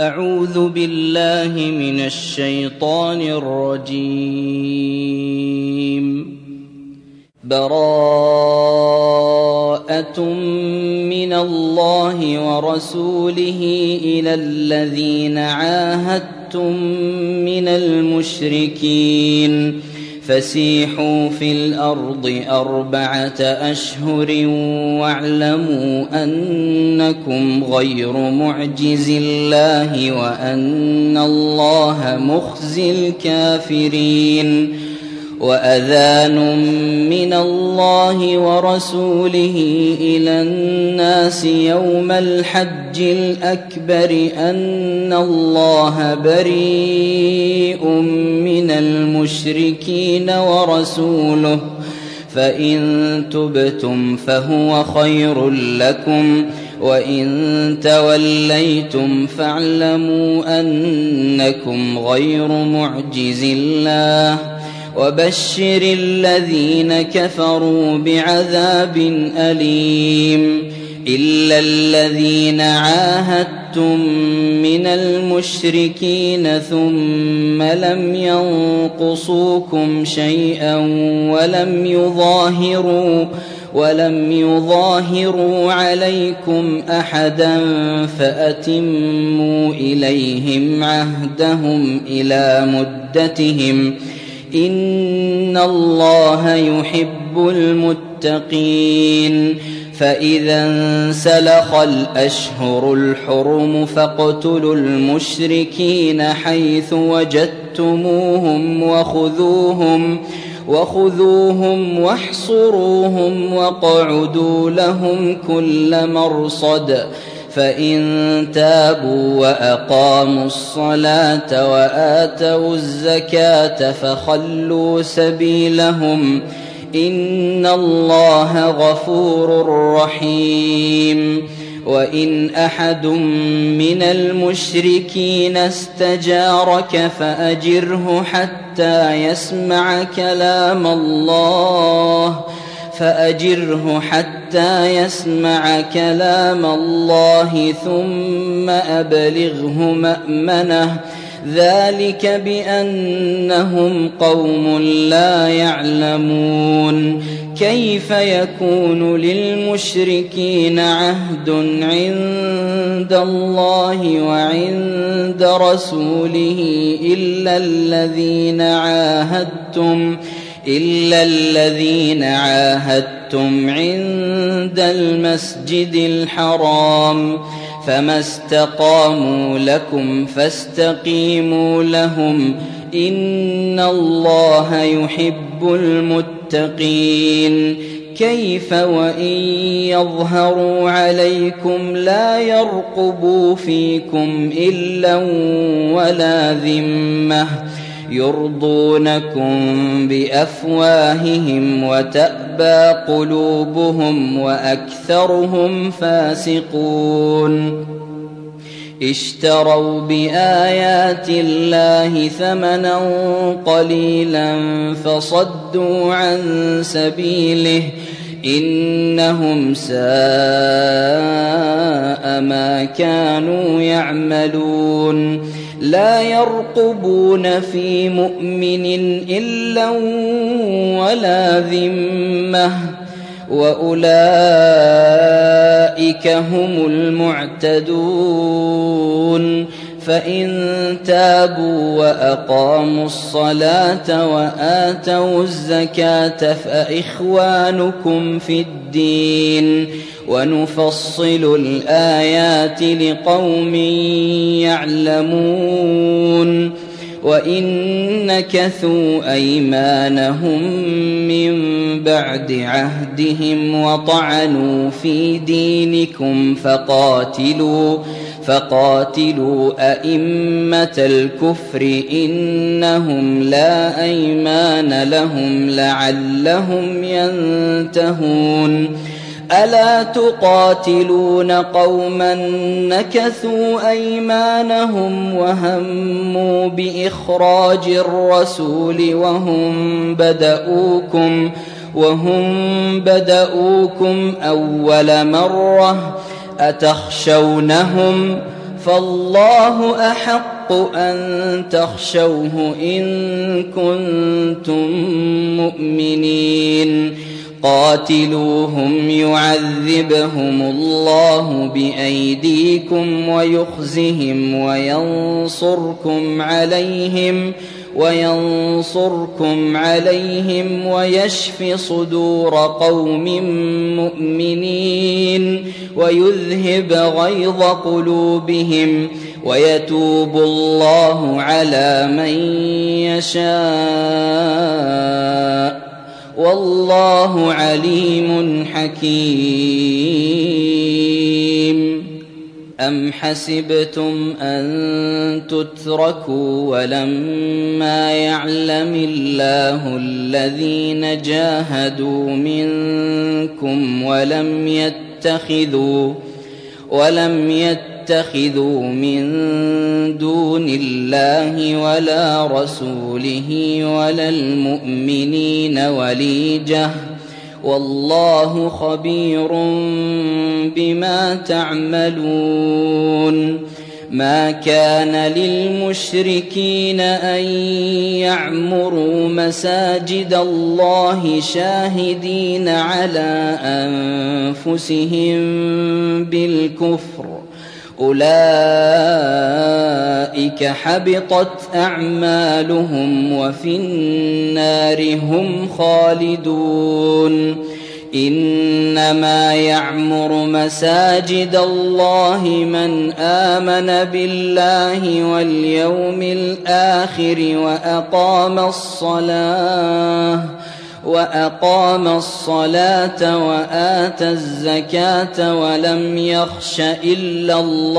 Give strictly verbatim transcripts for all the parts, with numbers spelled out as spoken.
أعوذ بالله من الشيطان الرجيم. براءة من الله ورسوله إلى الذين عاهدتم من المشركين فسيحوا في الأرض أربعة أشهر واعلموا أنكم غير معجز الله وأن الله مخزي الكافرين. وأذان من الله ورسوله إلى الناس يوم الحج الأكبر أن الله بريء من المشركين ورسوله فإن تبتم فهو خير لكم وإن توليتم فاعلموا أنكم غير معجز الله وبشر الذين كفروا بعذاب أليم. إلا الذين عاهدتم من المشركين ثم لم ينقصوكم شيئا ولم يظاهروا ولم يظاهروا عليكم أحدا فأتموا إليهم عهدهم إلى مدتهم إن الله يحب المتقين. فإذا انسلخ الأشهر الحرم فاقتلوا المشركين حيث وجدتموهم وخذوهم وخذوهم واحصروهم واقعدوا لهم كل مرصد فإن تابوا وأقاموا الصلاة وآتوا الزكاة فخلوا سبيلهم إن الله غفور رحيم. وإن أحد من المشركين استجارك فأجره حتى يسمع كلام الله فأجره حتى يسمع كلام الله ثم أبلغه مأمنه ذلك بأنهم قوم لا يعلمون. كيف يكون للمشركين عهد عند الله وعند رسوله إلا الذين عاهدتم إلا الذين عاهدتم عند المسجد الحرام فما استقاموا لكم فاستقيموا لهم إن الله يحب المتقين. كيف وإن يظهروا عليكم لا يرقبوا فيكم إلا ولا ذمة يرضونكم بأفواههم وتأبى قلوبهم وأكثرهم فاسقون. اشتروا بآيات الله ثمنا قليلا فصدوا عن سبيله إنهم ساء ما كانوا يعملون. لا يرقبون في مؤمن إلا ولا ذمة وأولئك هم المعتدون. فإن تابوا وأقاموا الصلاة وآتوا الزكاة فإخوانكم في الدين ونفصل الآيات لقوم يعلمون. وإن نكثوا أيمانهم من بعد عهدهم وطعنوا في دينكم فقاتلوا فقاتلوا أئمة الكفر إنهم لا أيمان لهم لعلهم ينتهون. ألا تقاتلون قوما نكثوا أيمانهم وهموا بإخراج الرسول وهم بدؤوكم وهم بدؤوكم أول مرة أتخشونهم فالله أحق أن تخشوه إن كنتم مؤمنين قاتلوهم يعذبهم الله بأيديكم ويخزهم وينصركم عليهم وينصركم عليهم ويشف صدور قوم مؤمنين ويذهب غيظ قلوبهم ويتوب الله على من يشاء والله عليم حكيم. أم حسبتم أن تتركوا ولما يعلم الله الذين جاهدوا منكم ولم يتخذوا ولم يتخذوا من دون الله ولا رسوله ولا المؤمنين وليجة والله خبير بما تعملون. ما كان للمشركين أن يعمروا مساجد الله شاهدين على أنفسهم بالكفر أولئك حبطت أعمالهم وفي النار هم خالدون. إنما يعمر مساجد الله من آمن بالله واليوم الآخر وأقام الصلاة وأقام الصلاة وآتى الزكاة ولم يخش إلا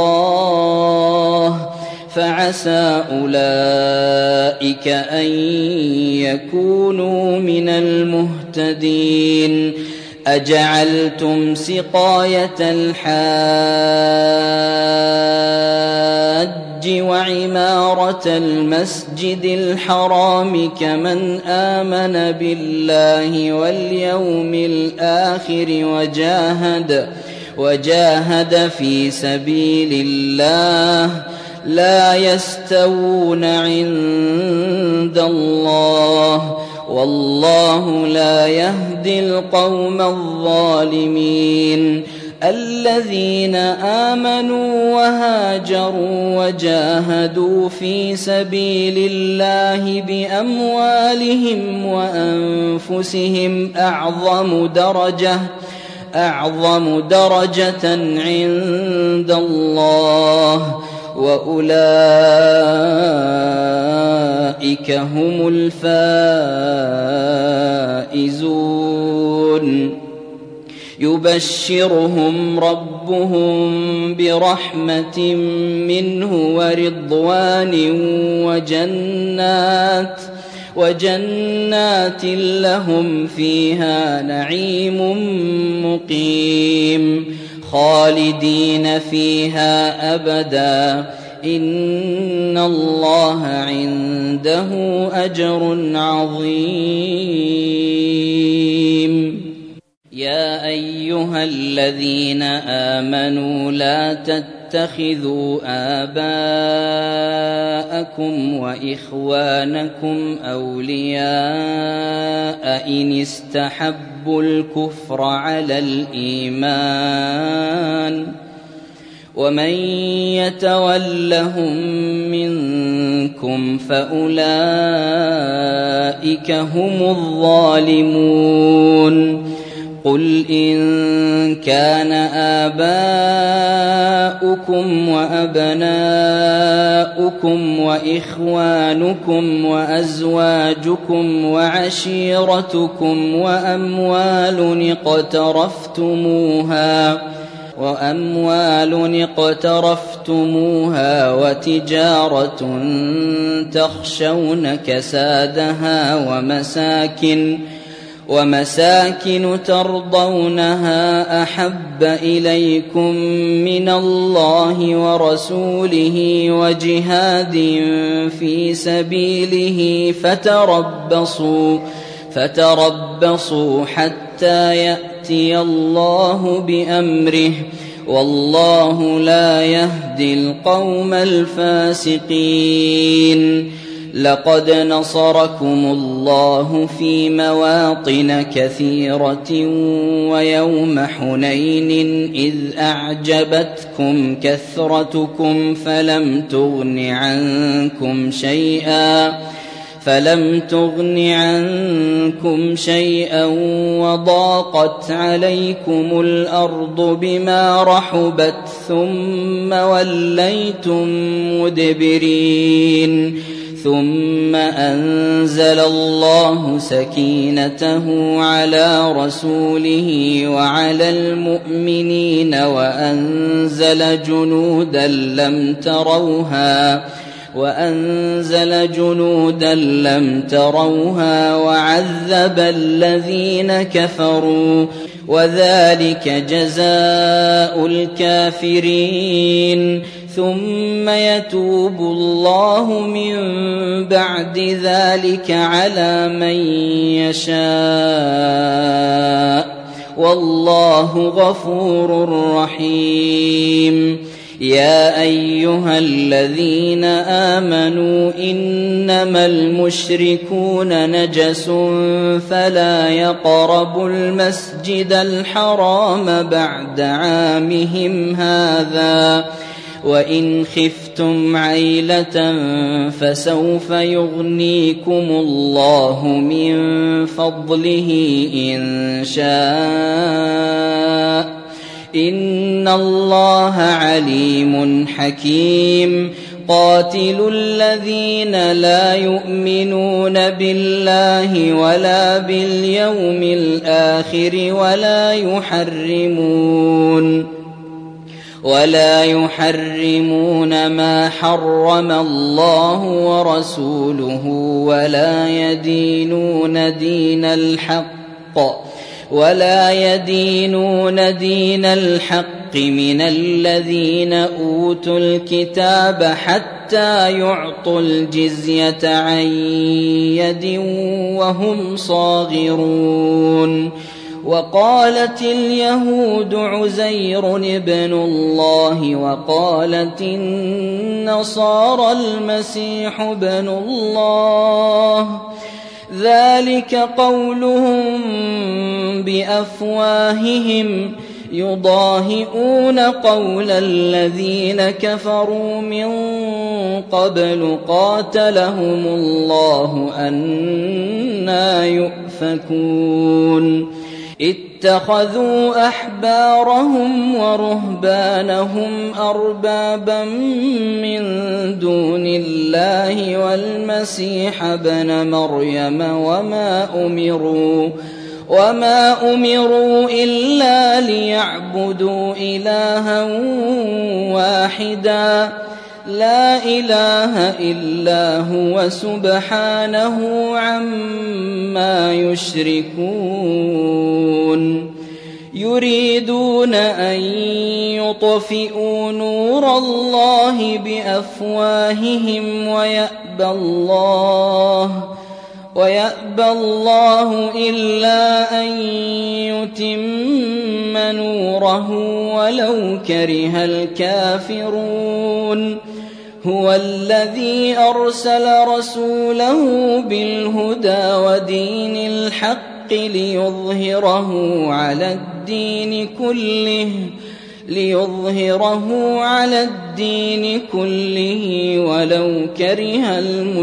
الله فعسى أولئك أن يكونوا من المهتدين. أجعلتم سقاية الحاج وعمارة المسجد الحرام كمن آمن بالله واليوم الآخر وجاهد وجاهد في سبيل الله لا يستوون عند الله والله لا يهدي القوم الظالمين. الذين آمنوا وهاجروا وجاهدوا في سبيل الله بأموالهم وأنفسهم أعظم درجة أعظم درجة عند الله وأولئك هم الفائزون. يبشرهم ربهم برحمة منه ورضوان وجنات وجنات لهم فيها نعيم مقيم خالدين فيها أبدا إن الله عنده أجر عظيم. يا أيها الذين آمنوا لا تتخذوا آباءكم وإخوانكم أولياء إن استحبوا الكفر على الإيمان ومن يتولهم منكم فأولئك هم الظالمون. قل إن كان آباؤكم وأبناؤكم وإخوانكم وأزواجكم وعشيرتكم وأموال اقترفتموها وأموال اقترفتموها وتجارة تخشون كسادها ومساكن ومساكن ترضونها أحب إليكم من الله ورسوله وجهاد في سبيله فتربصوا فتربصوا حتى يأتي الله بأمره والله لا يهدي القوم الفاسقين. لقد نصركم الله في مواطن كثيرة ويوم حنين إذ أعجبتكم كثرتكم فلم تغن عنكم شيئا فلم تغن عنكم شيئا وضاقت عليكم الأرض بما رحبت ثم وليتم مدبرين ثم أنزل الله سكينته على رسوله وعلى المؤمنين وأنزل جنودا لم تروها وأنزل جنودا لم تروها وعذب الذين كفروا وذلك جزاء الكافرين. ثم يتوب الله من بعد ذلك على من يشاء والله غفور رحيم. يا أيها الذين آمنوا إنما المشركون نجس فلا يقربوا المسجد الحرام بعد عامهم هذا وإن خفتم عيلة فسوف يغنيكم الله من فضله إن شاء إن الله عليم حكيم. قاتلوا الذين لا يؤمنون بالله ولا باليوم الآخر ولا يحرمون ولا يحرمون ما حرم الله ورسوله ولا يدينون دين الحق ولا يدينون دين الحق من الذين أوتوا الكتاب حتى يعطوا الجزية عن يد وهم صاغرون. وقالت اليهود عزير ابن الله وقالت النصارى المسيح ابن الله ذلك قولهم بأفواههم يضاهئون قول الذين كفروا من قبل قاتلهم الله أنى يؤفكون. اتخذوا أحبارهم ورهبانهم أربابا من دون الله والمسيح ابن مريم وما أمروا وما أمروا إلا ليعبدوا إلها واحدا لا إله إلا هو سبحانه عما يشركون. يريدون أن يطفئوا نور الله بأفواههم ويأبى الله ويأبى الله إلا أن يتم نوره ولو كره الكافرون. هو الذي أرسل رسوله بالهدى ودين الحق ليظهره على الدين كله ليظهره على الدين كله ولو كره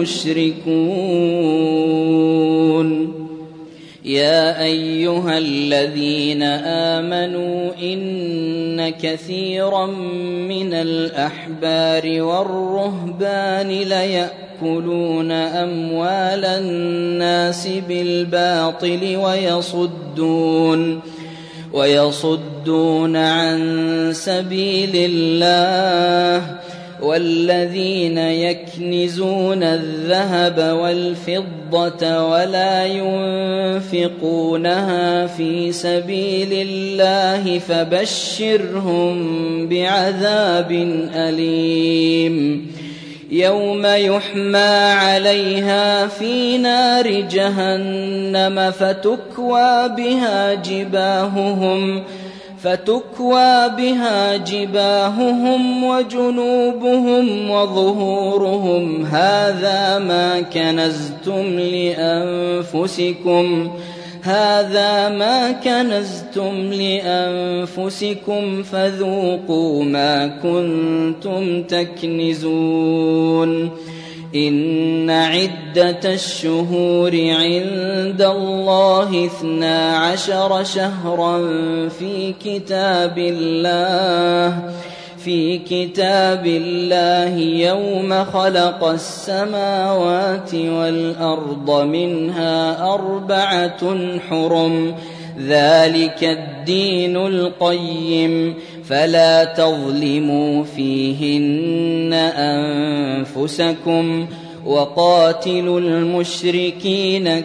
المشركون. يا أيها الذين آمنوا إن كثيرا من الأحبار والرهبان ليأكلون أموال الناس بالباطل ويصدون ويصدون عن سبيل الله والذين يكنزون الذهب والفضة ولا ينفقونها في سبيل الله فبشرهم بعذاب أليم يوم يحمى عليها في نار جهنم فتكوى بها جباههم فتكوى بها جباههم وجنوبهم وظهورهم هذا ما كنزتم لأنفسكم هذا ما كنزتم لأنفسكم فذوقوا ما كنتم تكنزون إن عدة الشهور عند الله اثنا عشر شهرا في كتاب الله في كتاب الله يوم خلق السماوات والأرض منها أربعة حرم ذلك الدين القيم فلا تظلموا فيهن أنفسكم وقاتلوا المشركين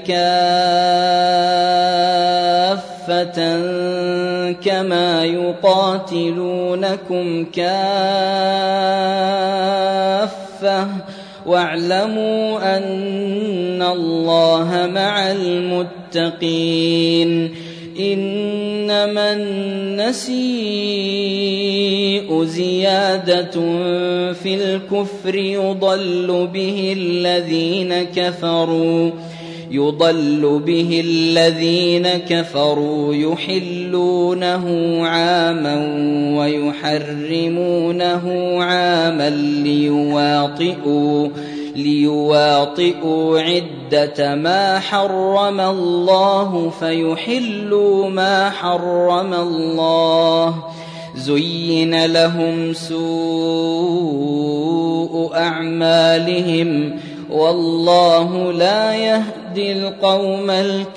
كافة كما يقاتلونكم كافة واعلموا أن الله مع المتقين إنما النسيء زيادة في الكفر يضل به الذين كفروا يضل به الذين كفروا يحلونه عاما ويحرمونه عاما ليواطئوا ليواطئوا عدة ما حرم الله فيحلوا ما حرم الله زين لهم سوء أعمالهم والله لا يهدي القوم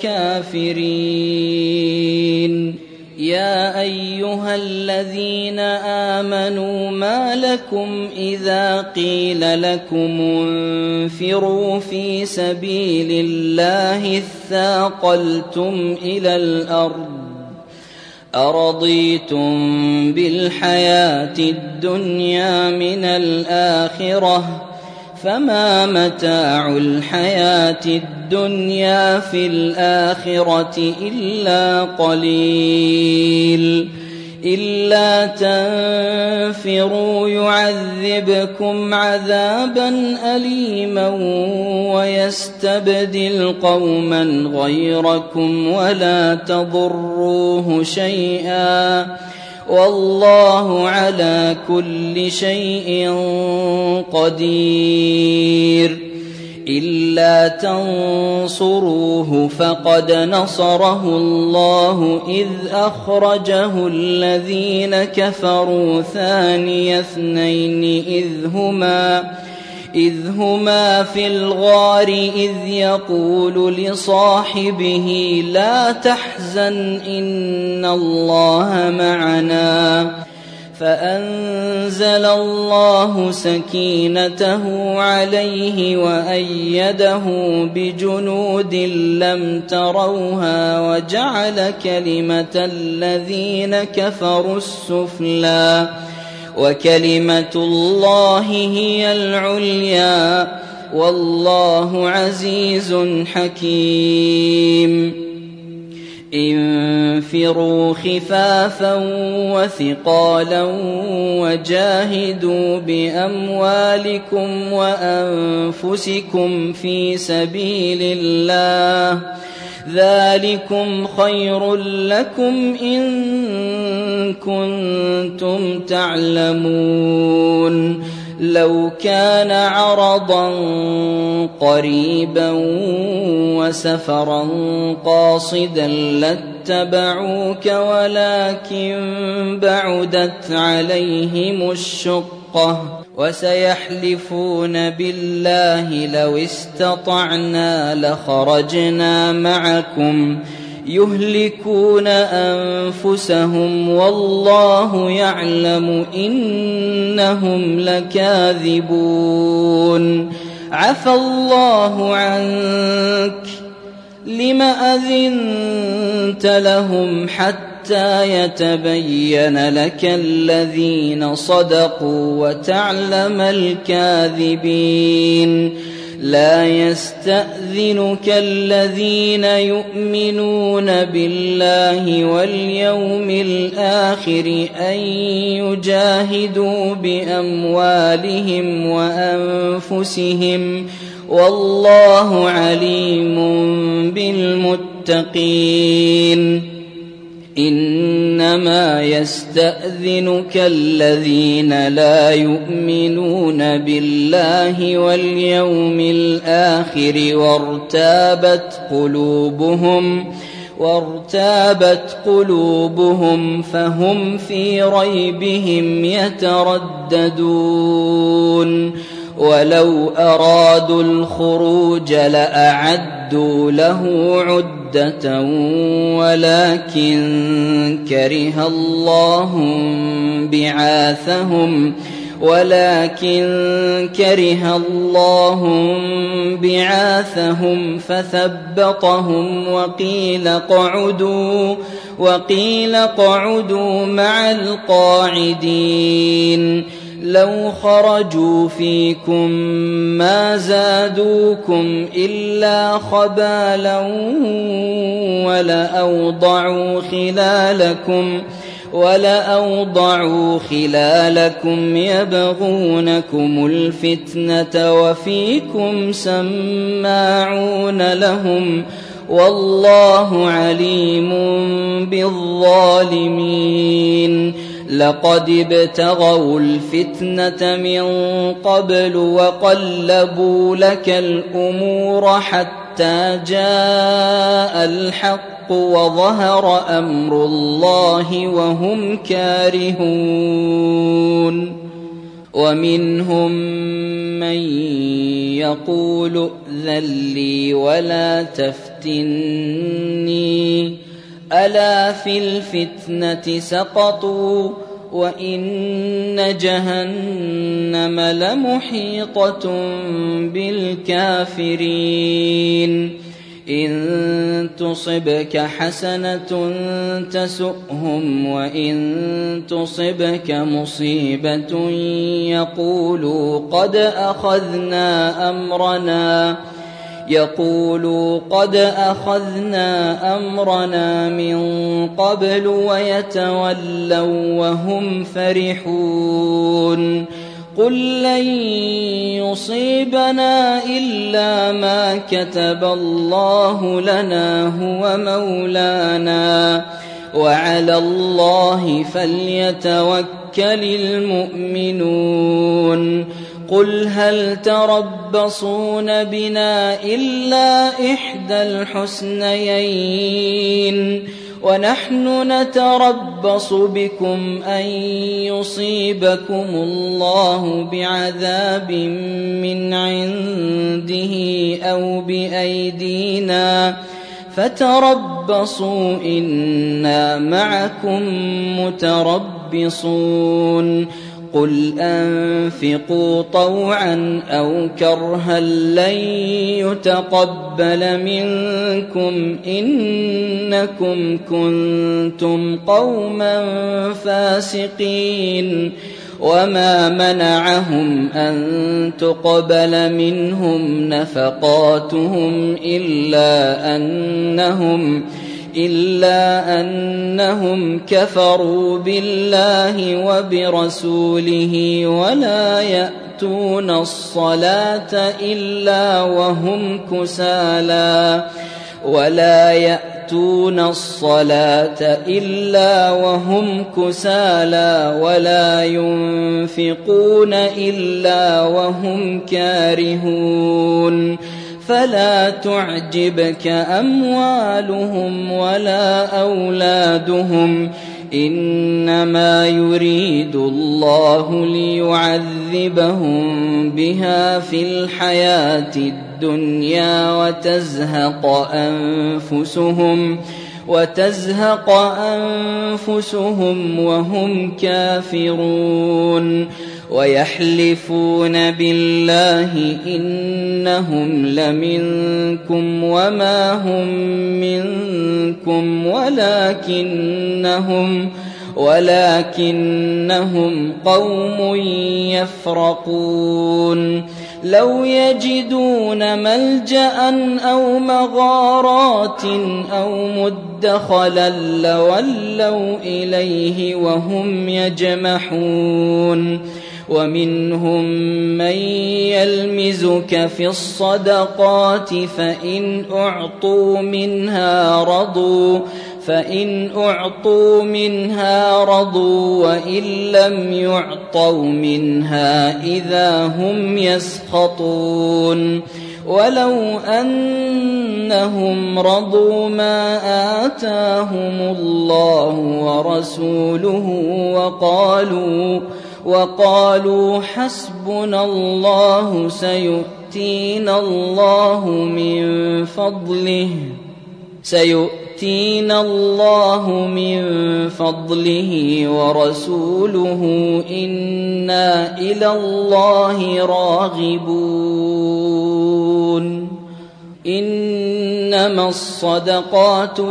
الكافرين يا أيها الذين آمنوا ما لكم إذا قيل لكم انفروا في سبيل الله اثاقلتم إلى الأرض أرضيتم بالحياة الدنيا من الآخرة فما متاع الحياة الدنيا في الآخرة إلا قليل إلا تنفروا يعذبكم عذابا أليما ويستبدل قوما غيركم ولا تضروه شيئا والله على كل شيء قدير إلا تنصروه فقد نصره الله إذ أخرجه الذين كفروا ثاني اثنين إذ هما إذ هما في الغار إذ يقول لصاحبه لا تحزن إن الله معنا فأنزل الله سكينته عليه وأيده بجنود لم تروها وجعل كلمة الذين كفروا السفلى وكلمة الله هي العليا والله عزيز حكيم انفروا خفافا وثقالا وجاهدوا بأموالكم وأنفسكم في سبيل الله ذلكم خير لكم إن كنتم تعلمون لو كان عرضا قريبا وسفرا قاصدا لاتبعوك ولكن بعدت عليهم الشقة وسيحلفون بالله لو استطعنا لخرجنا معكم يهلكون أنفسهم والله يعلم إنهم لكاذبون عفى الله عنك لم أذنت لهم حتى يتبين لك الذين صدقوا وتعلم الكاذبين لا يستأذنك الذين يؤمنون بالله واليوم الآخر أن يجاهدوا بأموالهم وأنفسهم والله عليم بالمتقين إنما يستأذنك الذين لا يؤمنون بالله واليوم الآخر وارتابت قلوبهم وارتابت قلوبهم فهم في ريبهم يترددون ولو أرادوا الخروج لأعدوا له عدة ولكن كره الله بعاثهم ولكن كره الله بعاثهم فثبطهم وقيل اقعدوا وقيل اقعدوا مع القاعدين لو خرجوا فيكم ما زادوكم إلا خبالا ولأوضعوا خلالكم ولأوضعوا خلالكم يبغونكم الفتنة وفيكم سماعون لهم والله عليم بالظالمين لقد ابتغوا الفتنة من قبل وقلبوا لك الأمور حتى جاء الحق وظهر أمر الله وهم كارهون ومنهم من يقول ائذن لي ولا تفتني ألا في الفتنة سقطوا وإن جهنم لمحيطة بالكافرين إن تصبك حسنة تسؤهم وإن تصبك مصيبة يقولوا قد أخذنا أمرنا يقولوا قد أخذنا أمرنا من قبل ويتولوا وهم فرحون قل لن يصيبنا إلا ما كتب الله لنا هو مولانا وعلى الله فليتوكل المؤمنون قل هل تربصون بنا إلا إحدى الحسنيين ونحن نتربص بكم أن يصيبكم الله بعذاب من عنده أو بأيدينا فتربصوا إنا معكم متربصون قل أنفقوا طوعا أو كرها لن يتقبل منكم إنكم كنتم قوما فاسقين وما منعهم أن تقبل منهم نفقاتهم إلا أنهم إلا أنهم كفروا بالله وبرسوله ولا يأتون الصلاة إلا وهم كسالى ولا يأتون الصلاة إلا وهم كسالى ولا ينفقون إلا وهم كارهون فلا تعجبك أموالهم ولا أولادهم إنما يريد الله ليعذبهم بها في الحياة الدنيا وتزهق أنفسهم وتزهق أنفسهم وهم كافرون ويحلفون بالله إنهم لمنكم وما هم منكم ولكنهم ولكنهم قوم يفرقون لو يجدون ملجأ أو مغارات أو مدخلا لولوا إليه وهم يجمحون ومنهم من يلمزك في الصدقات فإن أعطوا منها رضوا فإن أعطوا منها رضوا وإن لم يعطوا منها إذا هم يسخطون ولو أنهم رضوا ما آتاهم الله ورسوله وقالوا وقالوا حسبنا الله سيؤتينا الله من فضله سيؤتينا الله من فضله ورسوله إنا إلى الله راغبون إنما الصدقات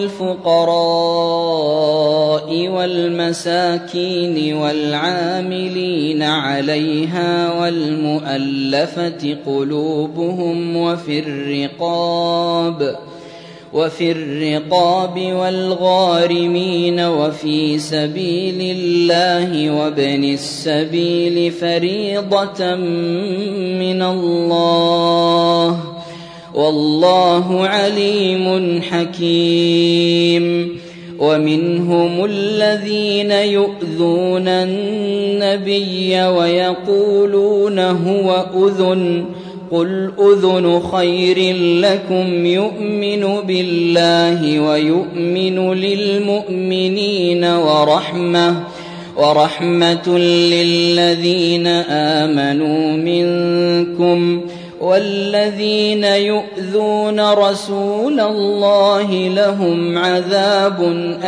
للفقراء والمساكين والعاملين عليها والمؤلفة قلوبهم وفي الرقاب وفي الرقاب والغارمين وفي سبيل الله وابن السبيل فريضة من الله والله عليم حكيم ومنهم الذين يؤذون النبي ويقولون هو أذن قل أذن خير لكم يؤمن بالله ويؤمن للمؤمنين ورحمة ورحمة للذين آمنوا منكم والذين يؤذون رسول الله لهم عذاب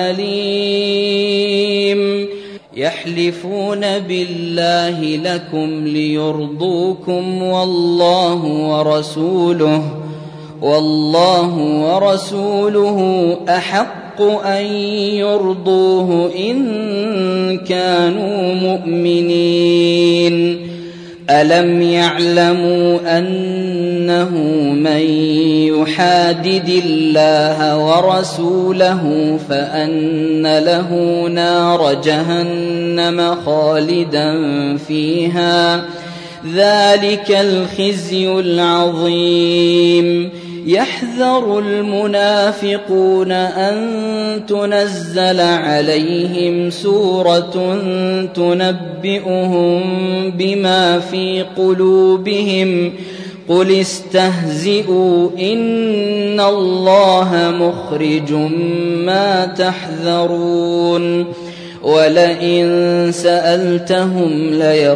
أليم يحلفون بالله لكم ليرضوكم والله ورسوله والله ورسوله أحق أن يرضوه إن كانوا مؤمنين ألم يعلموا أنه من يحادد الله ورسوله فأن له نار جهنم خالدا فيها ذلك الخزي العظيم يحذر المنافقون أن تنزل عليهم سورة تنبئهم بما في قلوبهم قل استهزئوا إن الله مخرج ما تحذرون ولئن سألتهم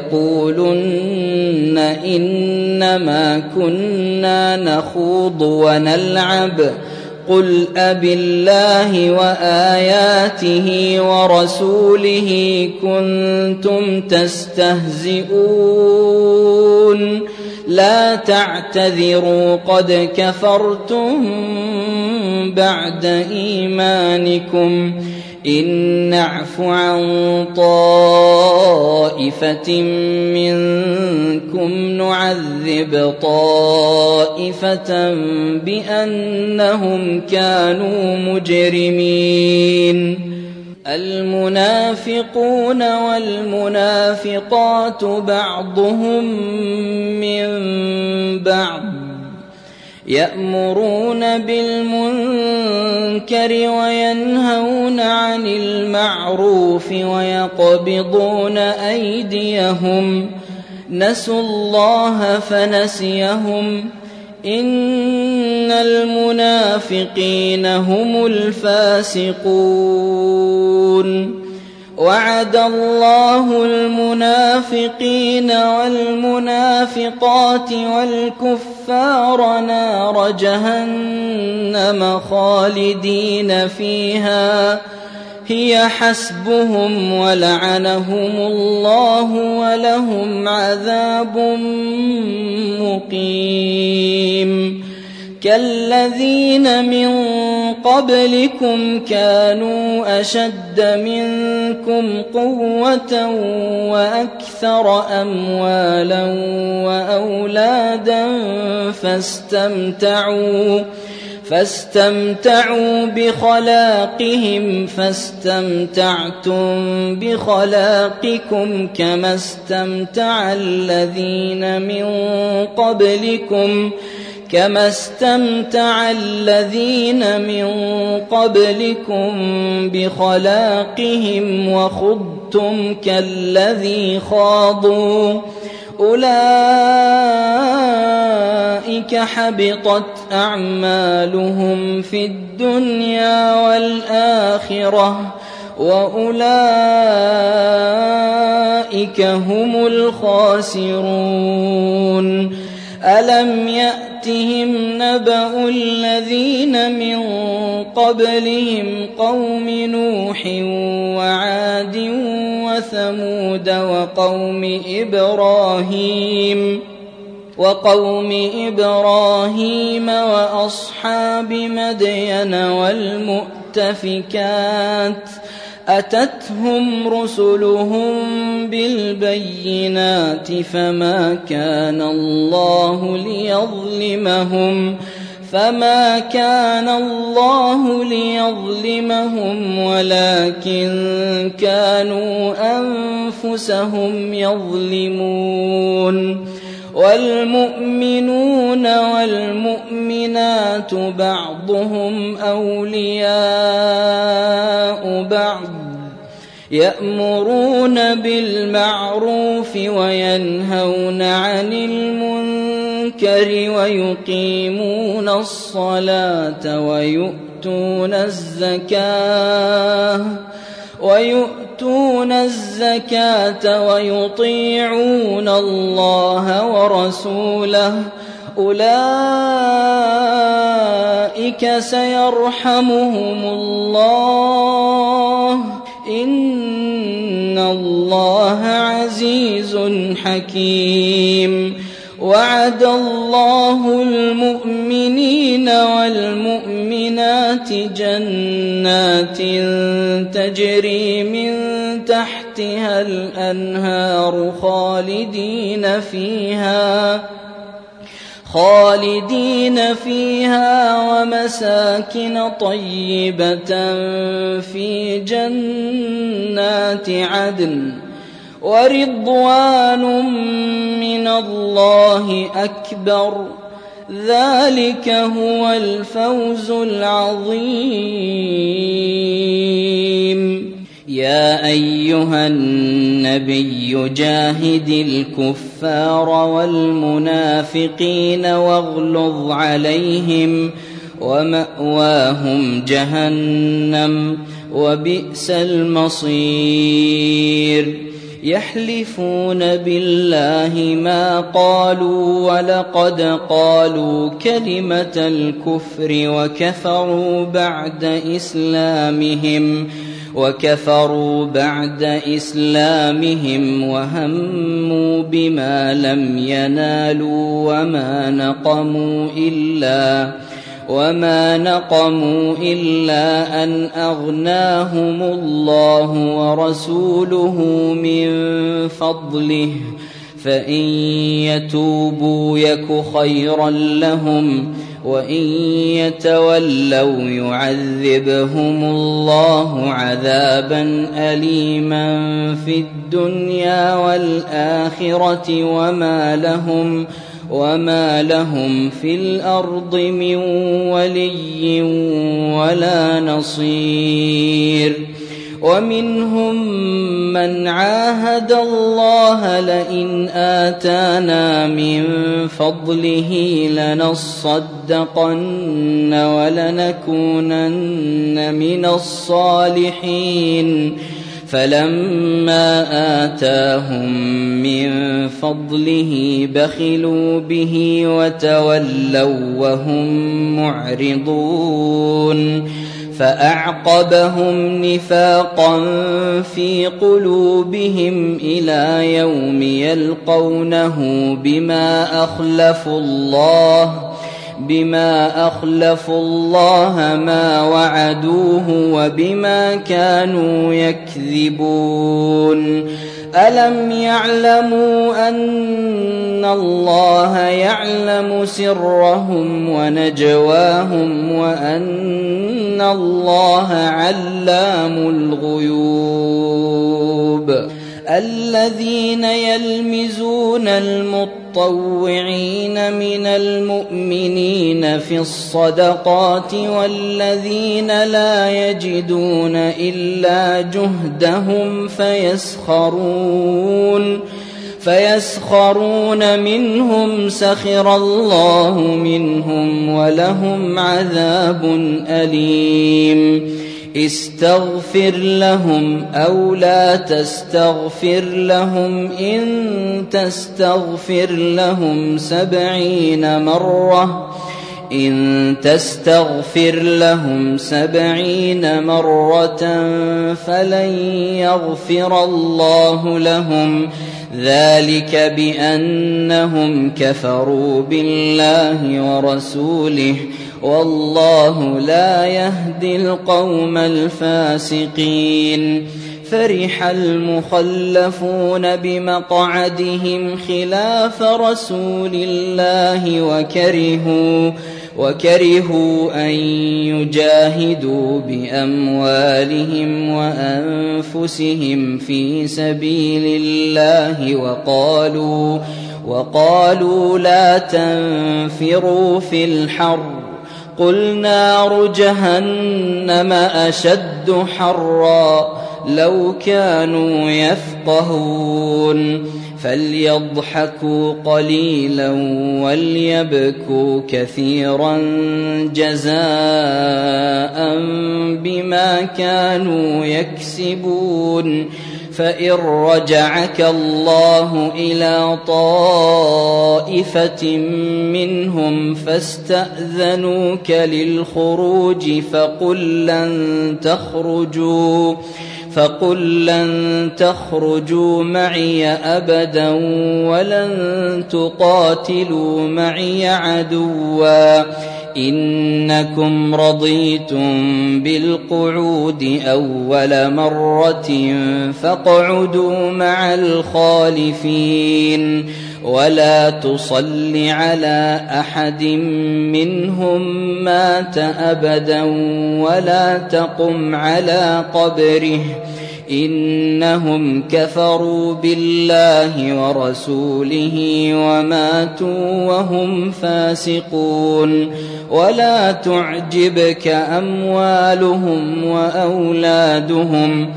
ليقولن إنما كنا نخوض ونلعب قل أبالله وآياته ورسوله كنتم تستهزئون لا تعتذروا قد كفرتم بعد إيمانكم إن نعف عن طائفة منكم نعذب طائفة بأنهم كانوا مجرمين المنافقون والمنافقات بعضهم من بعض يأمرون بالمنكر وينهون عن المعروف ويقبضون أيديهم نسوا الله فنسيهم إن المنافقين هم الفاسقون وعد الله المنافقين والمنافقات والكفار نار جهنم خالدين فيها هي حسبهم ولعنهم الله ولهم عذاب مقيم كالذين من قبلكم كانوا أشد منكم قوة وأكثر أموالا وأولادا فاستمتعوا فاستمتعوا بخلاقهم فاستمتعتم بخلاقكم كما استمتع الذين من قبلكم كما استمتع الذين من قبلكم بخلاقهم وخضتم كالذي خاضوا أولئك حبطت أعمالهم في الدنيا والآخرة وأولئك هم الخاسرون ألم يأتهم نبأ الذين من قبلهم قوم نوح وعاد وثمود وقوم إبراهيم وقوم إبراهيم وأصحاب مدين والمؤتفكات أتتهم رسلهم بالبينات فما كان الله ليظلمهم فما كان الله ليظلمهم ولكن كانوا أنفسهم يظلمون والمؤمنون والمؤمنات بعضهم أولياء بعض يأمرون بالمعروف وينهون عن المنكر ويقيمون الصلاة ويؤتون الزكاة ويؤتون الزكاة ويطيعون الله ورسوله أولئك سيرحمهم الله إن الله عزيز حكيم وعد الله المؤمنين والمؤمنات جنات تجري من تحتها الأنهار خالدين فيها خالدين فيها ومساكن طيبة في جنات عدن ورضوان من الله أكبر ذلك هو الفوز العظيم يا أيها النبي جاهد الكفار والمنافقين واغلظ عليهم ومأواهم جهنم وبئس المصير يحلفون بالله ما قالوا ولقد قالوا كلمة الكفر وكفروا بعد إسلامهم وكفروا بعد إسلامهم وهموا بما لم ينالوا وما نقموا إلا وما نقموا إلا أن أغناهم الله ورسوله من فضله فإن يتوبوا يك خيرا لهم وإن يتولوا يعذبهم الله عذابا أليما في الدنيا والآخرة وما لهم وما لهم في الأرض من ولي ولا نصير ومنهم من عاهد الله لئن آتانا من فضله لنصدقن ولنكونن من الصالحين فلما آتاهم من فضله بخلوا به وتولوا وهم معرضون فأعقبهم نفاقا في قلوبهم إلى يوم يلقونه بما أخلفوا الله بما أخلفوا الله ما وعدوه وبما كانوا يكذبون ألم يعلموا أن الله يعلم سرهم ونجواهم وأن الله علام الغيوب الذين يلمزون المطوعين من المؤمنين في الصدقات والذين لا يجدون إلا جهدهم فيسخرون فيسخرون منهم سخر الله منهم ولهم عذاب أليم استغفر لهم أو لا تستغفر لهم إن تستغفر لهم سبعين مرة إن تستغفر لهم سبعين مرة فلن يغفر الله لهم ذلك بأنهم كفروا بالله ورسوله والله لا يهدي القوم الفاسقين فرح المخلفون بمقعدهم خلاف رسول الله وكرهوا وكرهوا أن يجاهدوا بأموالهم وأنفسهم في سبيل الله وقالوا وقالوا لا تنفروا في الحر قل نار جهنم أشد حرا لو كانوا يفقهون فليضحكوا قليلا وليبكوا كثيرا جزاء بما كانوا يكسبون فإن رجعك الله إلى طائفة منهم فاستأذنوك للخروج فقل لن تخرجوا فقل لن تخرجوا معي أبدا ولن تقاتلوا معي عدوا إنكم رضيتم بالقعود أول مرة فاقعدوا مع الخالفين ولا تصل على أحد منهم مات أبدا ولا تقم على قبره إنهم كفروا بالله ورسوله وماتوا وهم فاسقون ولا تعجبك أموالهم وأولادهم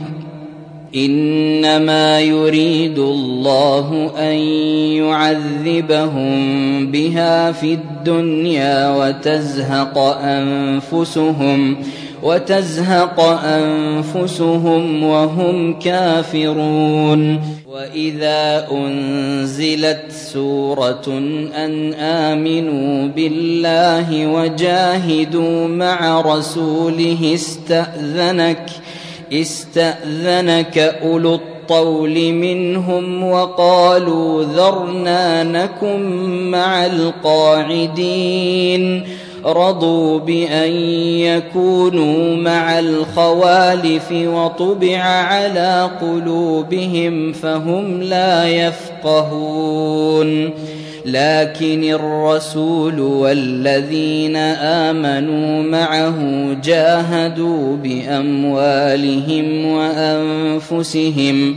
إنما يريد الله أن يعذبهم بها في الدنيا وتزهق أنفسهم وتزهق أنفسهم وهم كافرون وإذا أنزلت سورة أن آمنوا بالله وجاهدوا مع رسوله استأذنك استأذنك أولو الطول منهم وقالوا ذرنا نكن مع القاعدين رضوا بأن يكونوا مع الخوالف وطبع على قلوبهم فهم لا يفقهون لكن الرسول والذين آمنوا معه جاهدوا بأموالهم وأنفسهم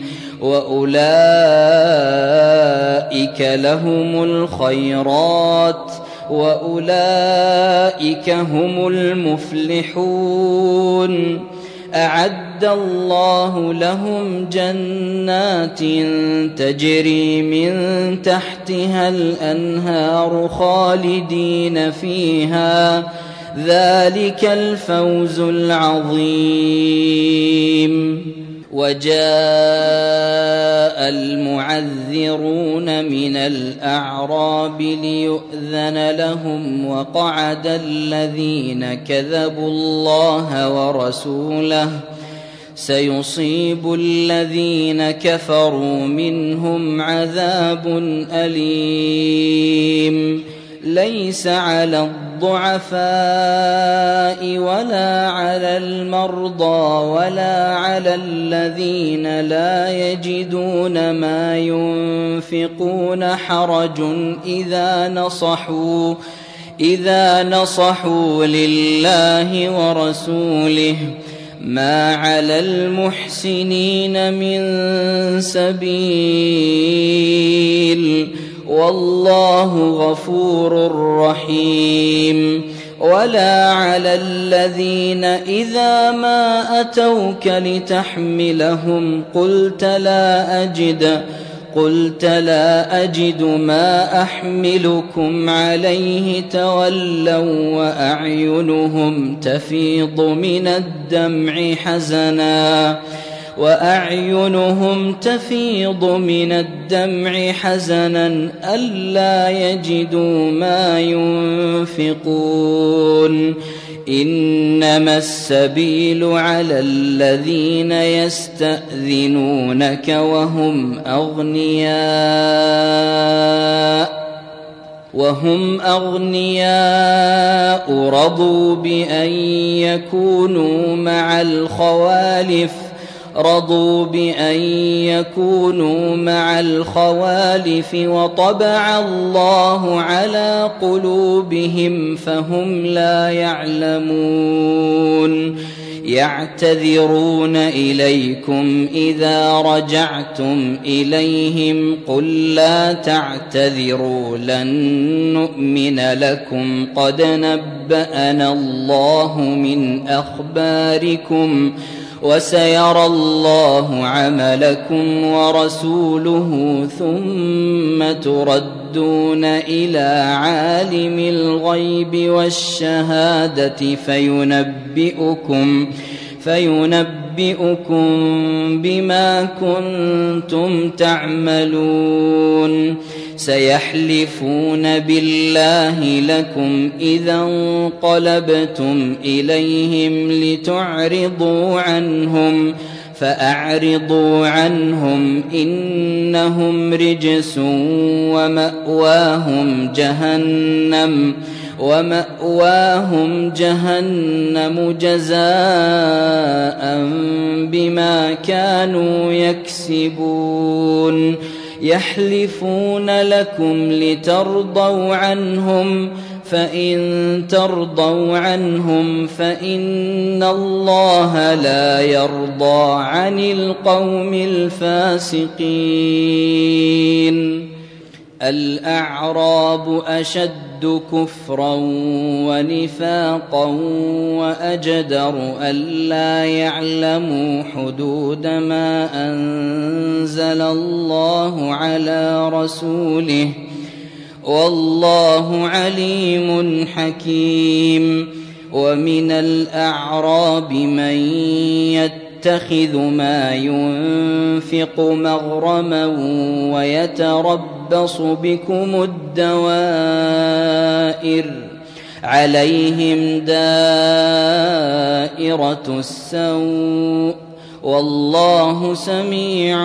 وأولئك لهم الخيرات وأولئك هم المفلحون أعد الله لهم جنات تجري من تحتها الأنهار خالدين فيها ذلك الفوز العظيم وجاء المعذرون من الأعراب ليؤذن لهم وقعد الذين كذبوا الله ورسوله سيصيب الذين كفروا منهم عذاب أليم ليس على الضعفاء ولا على المرضى ولا على الذين لا يجدون ما ينفقون حرج إذا نصحوا إذا نصحوا لله ورسوله ما على المحسنين من سبيل والله غفور رحيم. ولا على الذين إذا ما أتوك لتحملهم قلت لا أجد قلت لا أجد ما أحملكم عليه تولوا وأعينهم تفيض من الدمع حزنا وأعينهم تفيض من الدمع حزنا ألا يجدوا ما ينفقون. إنما السبيل على الذين يستأذنونك وهم أغنياء وهم أغنياء رضوا بأن يكونوا مع الخوالف رضوا بأن يكونوا مع الخوالف وطبع الله على قلوبهم فهم لا يعلمون. يعتذرون إليكم إذا رجعتم إليهم قل لا تعتذروا لن نؤمن لكم قد نبأنا الله من أخباركم وسيرى الله عملكم ورسوله ثم تردون إلى عالم الغيب والشهادة فينبئكم فينبئكم بما كنتم تعملون. سيحلفون بالله لكم إذا انقلبتم إليهم لتعرضوا عنهم فأعرضوا عنهم إنهم رجس ومأواهم جهنم ومأواهم جهنم جزاء بما كانوا يكسبون. يحلفون لكم لترضوا عنهم فإن ترضوا عنهم فإن الله لا يرضى عن القوم الفاسقين. الأعراب أشد كفرا ونفاقا وأجدر ألا يعلموا حدود ما أنزل الله على رسوله والله عليم حكيم. ومن الأعراب من يتخذ ما ينفق مغرما ويتربص بكم الدوائر عليهم دائرة السوء والله سميع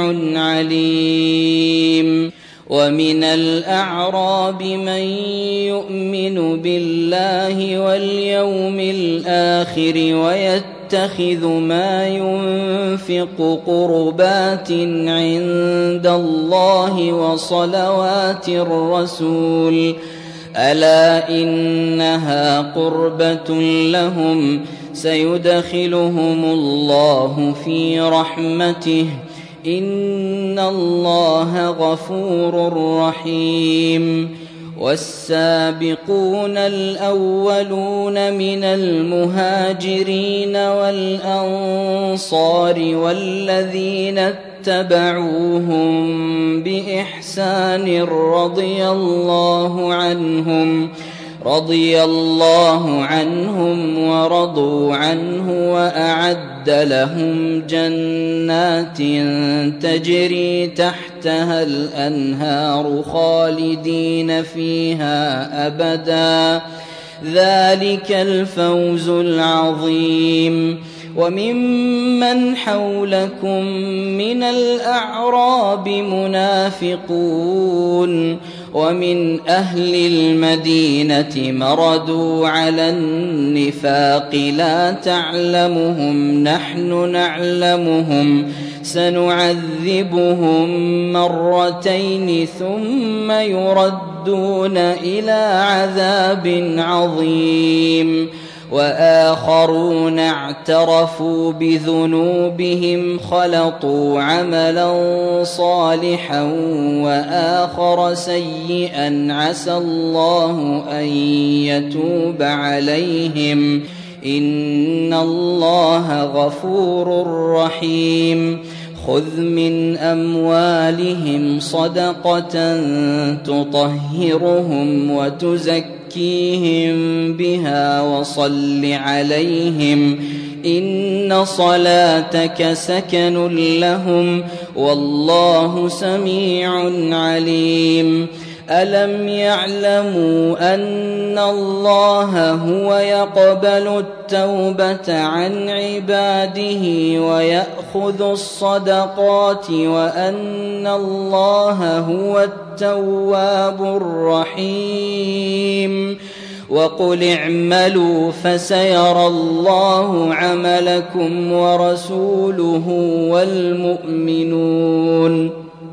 عليم. ومن الأعراب من يؤمن بالله واليوم الآخر ويتخذ ما ينفق قربات عند الله وصلوات الرسول ألا إنها قربة لهم سيدخلهم الله في رحمته إن الله غفور رحيم. والسابقون الأولون من المهاجرين والأنصار والذين اتبعوهم بإحسان رضي الله عنهم رضي الله عنهم ورضوا عنه وأعد لهم جنات تجري تحتها الأنهار خالدين فيها أبدا ذلك الفوز العظيم. وممن حولكم من الأعراب منافقون ومن أهل المدينة مردوا على النفاق لا تعلمهم نحن نعلمهم سنعذبهم مرتين ثم يردون إلى عذاب عظيم وآخرون اعترفوا بذنوبهم خلطوا عملا صالحا وآخر سيئا عسى الله أن يتوب عليهم إن الله غفور رحيم خذ من أموالهم صدقة تطهرهم وتزكيهم بها وصل عليهم إن صلاتك سكن لهم والله سميع عليم ألم يعلموا أن الله هو يقبل التوبة عن عباده ويأخذ الصدقات وأن الله هو التواب الرحيم وقل اعملوا فسيرى الله عملكم ورسوله والمؤمنون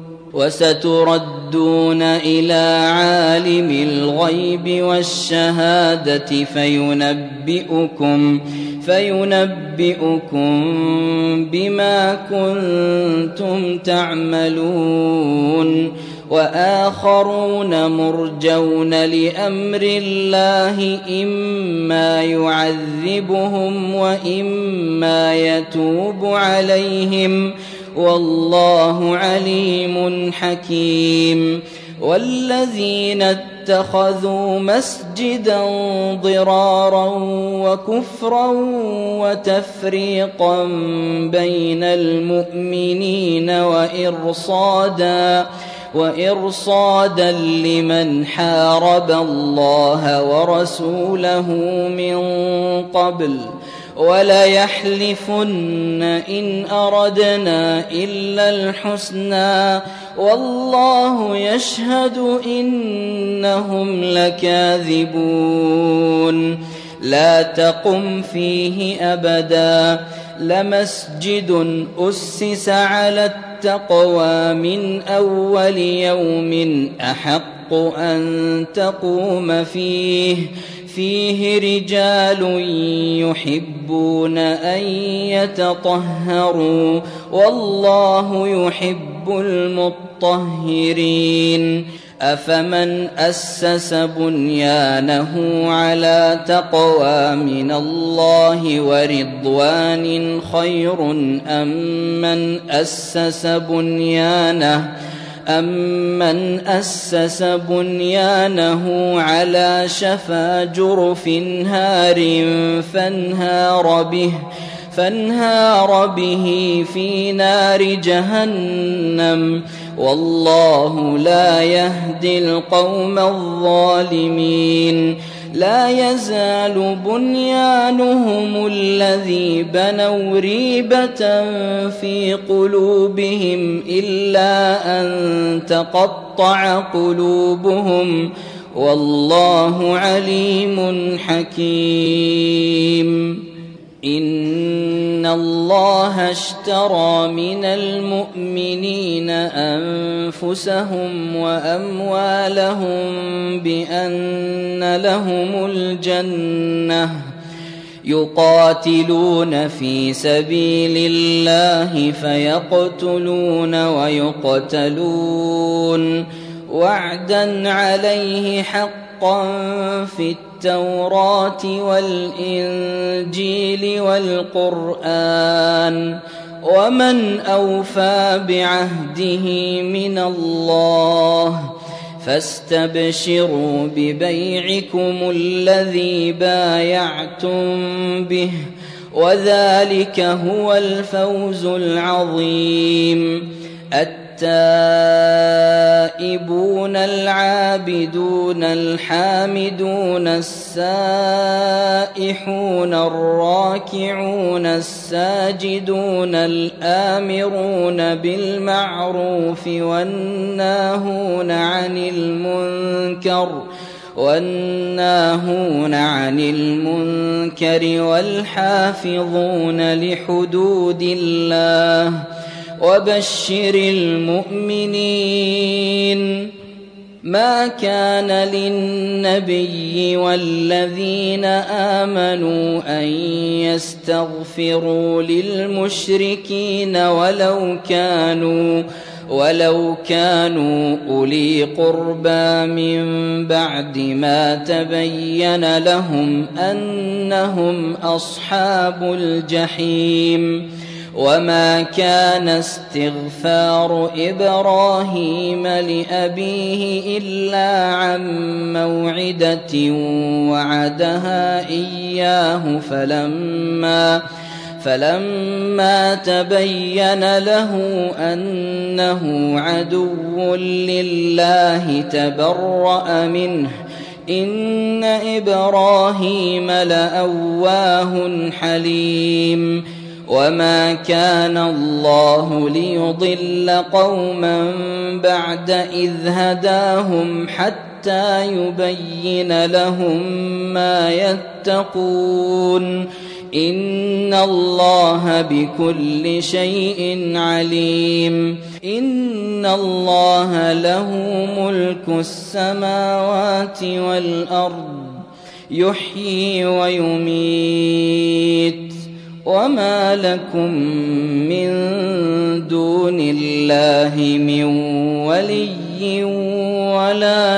وستردون إلى عالم الغيب والشهادة فينبئكم فينبئكم بما كنتم تعملون وآخرون مرجون لأمر الله إما يعذبهم وإما يتوب عليهم والله عليم حكيم والذين اتخذوا مسجدا ضرارا وكفرا وتفريقا بين المؤمنين وإرصادا وإرصادا لمن حارب الله ورسوله من قبل وليحلفن إن أردنا إلا الحسنى والله يشهد إنهم لكاذبون لا تقم فيه أبدا لمسجد أسس على التقوى من أول يوم أحق أن تقوم فيه فيه رجال يحبون أن يتطهروا والله يحب المطهرين أفمن أسس بنيانه على تقوى من الله ورضوان خير أم من أسس بنيانه أمن أسس بنيانه على شفا جرف هار فانهار به فانهار به في نار جهنم والله لا يهدي القوم الظالمين لا يزال بنيانهم الذي بنوا ريبة في قلوبهم إلا أن تقطع قلوبهم والله عليم حكيم إن الله اشترى من المؤمنين أنفسهم وأموالهم بأن لهم الجنة يقاتلون في سبيل الله فيقتلون ويقتلون وعدا عليه حقا في التوراة والإنجيل والقرآن ومن أوفى بعهده من الله فاستبشروا ببيعكم الذي بايعتم به وذلك هو الفوز العظيم التائبون العابدون الحامدون السائحون الراكعون الساجدون الآمرون بالمعروف والناهون عن المنكر والناهون عن المنكر والحافظون لحدود الله وبشر المؤمنين. ما كان للنبي والذين آمنوا أن يستغفروا للمشركين ولو كانوا ولو كانوا أولي قربى من بعد ما تبين لهم أنهم أصحاب الجحيم. وما كان استغفار إبراهيم لأبيه إلا عن موعدة وعدها إياه فلما فلما تبين له أنه عدو لله تبرأ منه إن إبراهيم لأواه حليم. وما كان الله ليضل قوما بعد إذ هداهم حتى يبين لهم ما يتقون إن الله بكل شيء عليم. إن الله له ملك السماوات والأرض يحيي ويميت وما لكم من دون الله من ولي ولا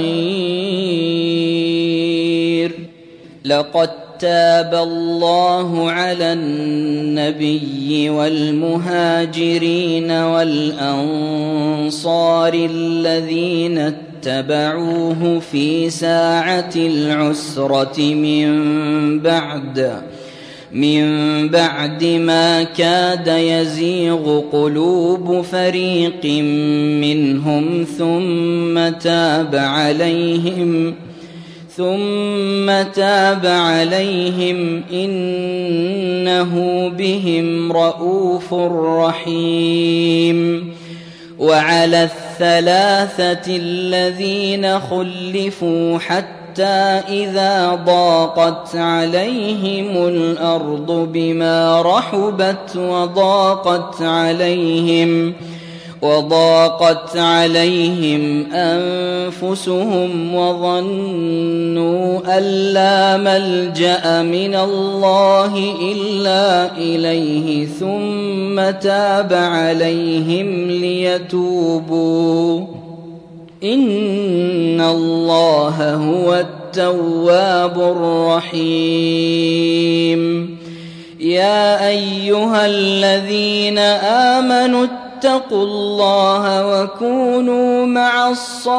نصير. لقد تاب الله على النبي والمهاجرين والأنصار الذين اتبعوه في ساعة العسرة من بعد من بعد ما كاد يزيغ قلوب فريق منهم ثم تاب عليهم ثم تاب عليهم إنه بهم رءوف رحيم. وعلى الثلاثة الذين خلفوا حتى إذا ضاقت عليهم الأرض بما رحبت وضاقت عليهم وضاقت عليهم أنفسهم وظنوا أن لا ملجأ من الله إلا إليه ثم تاب عليهم ليتوبوا إن الله هو التواب الرحيم. يا أيها الذين آمنوا اتقوا الله وكونوا مع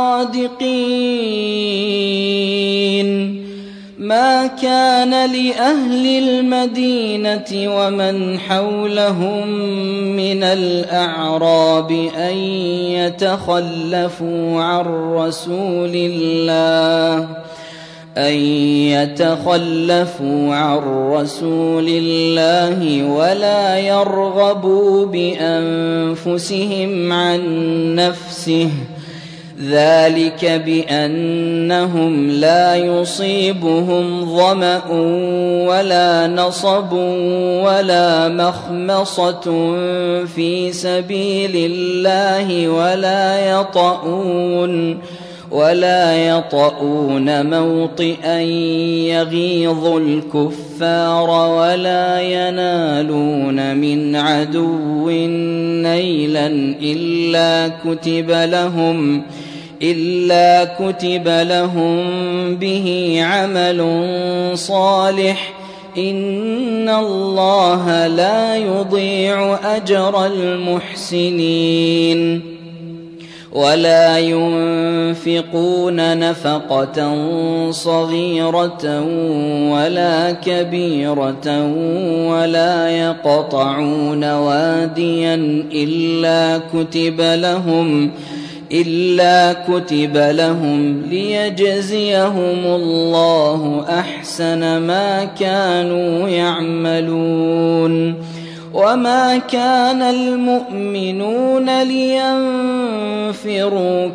الصادقين. ما كان لأهل المدينة ومن حولهم من الأعراب أن يتخلفوا عن رسول الله أن يتخلفوا عن رسول الله ولا يرغبوا بأنفسهم عن نفسه ذلك بأنهم لا يصيبهم ظمأ ولا نصب ولا مخمصة في سبيل الله ولا يطؤون ولا يطؤون موطئا يغيظ الكفار ولا ينالون من عدو نيلا إلا كتب لهم إلا كتب لهم به عمل صالح إن الله لا يضيع أجر المحسنين. ولا ينفقون نفقة صغيرة ولا كبيرة ولا يقطعون واديا إلا كتب لهم إلا كتب لهم ليجزيهم الله أحسن ما كانوا يعملون. وما كان المؤمنون لينفروا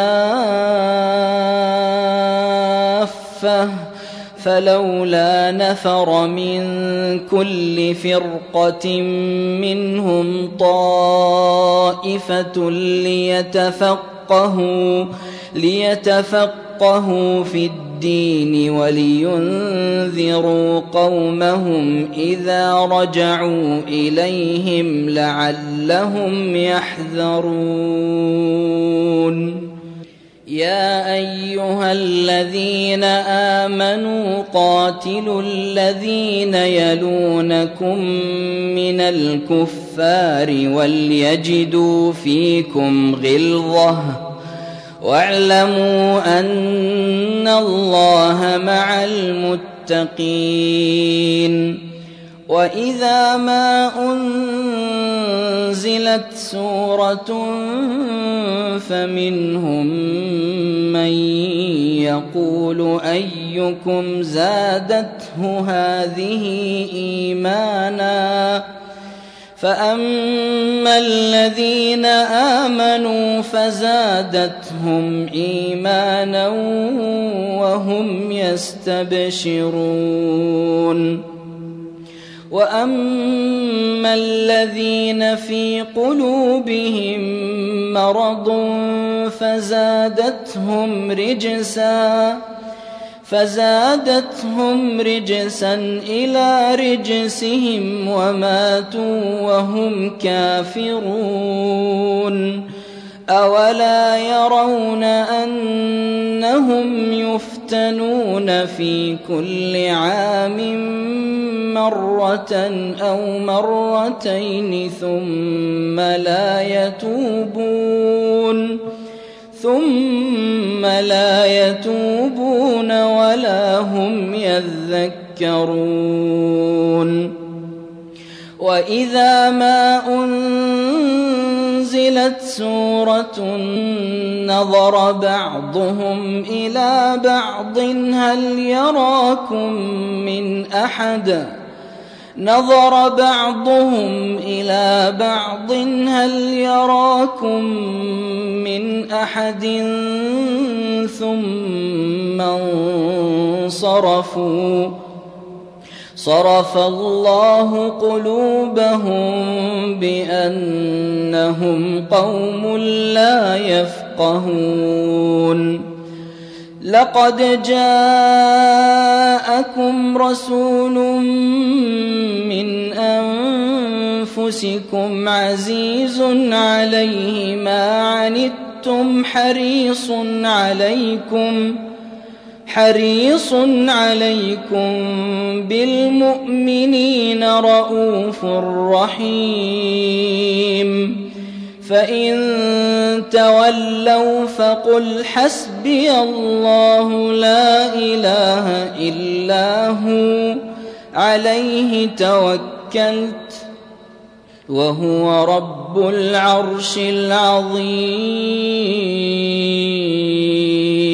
كافة فلولا نفر من كل فرقة منهم طائفة ليتفقهوا ليتفقهوا في الدين ولينذروا قومهم إذا رجعوا إليهم لعلهم يحذرون. يا أيها الذين آمنوا قاتلوا الذين يلونكم من الكفار وليجدوا فيكم غلظة واعلموا أن الله مع المتقين. وإذا ما أنزلت سورة فمنهم من يقول أيكم زادته هذه إيمانا فأما الذين آمنوا فزادتهم إيمانا وهم يستبشرون. وأما الذين في قلوبهم مرض فزادتهم رجسا فزادتهم رجسا إلى رجسهم وماتوا وهم كافرون. أولا يرون أنهم يفتنون في كل عام مرة أو مرتين ثم لا يتوبون ثم لا يتوبون ولا هم يذكرون. وإذا ما أنزلت سورة نظر بعضهم إلى بعض هل يراكم من أحد نظر بعضهم إلى بعض هل يراكم من أحد ثم انصرفوا صرف الله قلوبهم بأنهم قوم لا يفقهون. لقد جاءكم رسول من أنفسكم عزيز عليه ما عنتم حريص عليكم حريص عليكم بالمؤمنين رؤوف رحيم. فإن تولوا فقل حسبي الله لا إله إلا هو عليه توكلت وهو رب العرش العظيم.